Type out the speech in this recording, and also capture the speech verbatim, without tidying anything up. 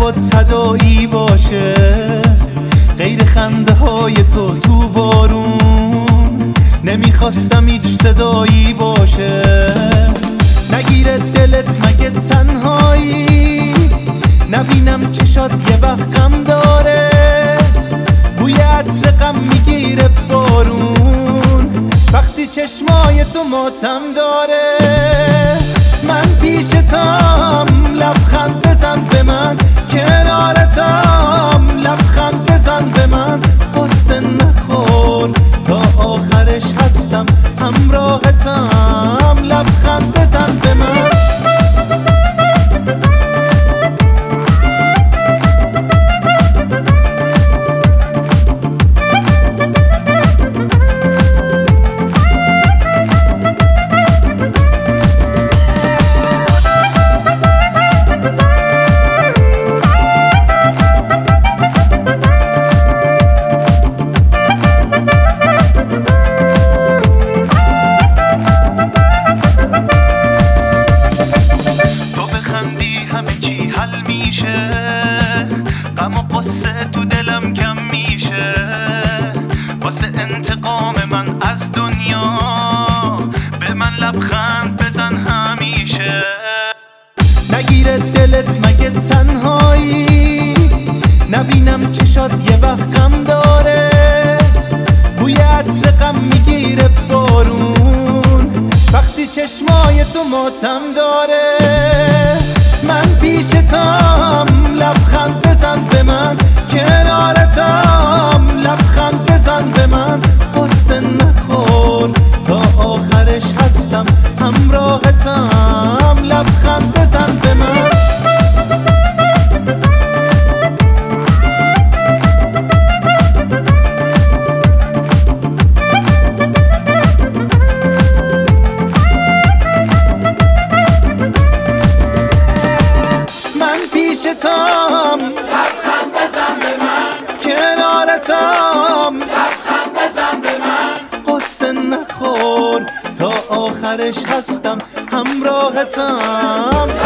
لبات تداعی باشه، غیر خنده های تو تو بارون نمیخواستم هیچ صدایی باشه. نگیره دلت مگه تنهایی، نبینم چشات یه وقت غم داره، بوی عطر غم میگیره بارون وقتی چشمای تو ماتم داره. من پیشتم لبخند بزن به من، کنارتم لبخند بزن به من، قصه نخور تا آخرش هستم همراهتم، لبخند بزن به من. غم و قصه تو دلم کم میشه، واسه انتقام من از دنیا به من لبخند بزن همیشه. نگیره دلت مگه تنهایی، نبینم چشات یه وقت غم داره، بوی عطر غم میگیره بارون وقتی چشمای تو ماتم داره. من پیشتم لبخند بزن به من، کنارتم لبخند بزن به من، قصه نخور تا آخرش هستم همراهتم، لبخند بزن به من. پیشتم لبخند بزن به من، کنارتم لبخند بزن به من، قصه نخور تا آخرش هستم همراهتم.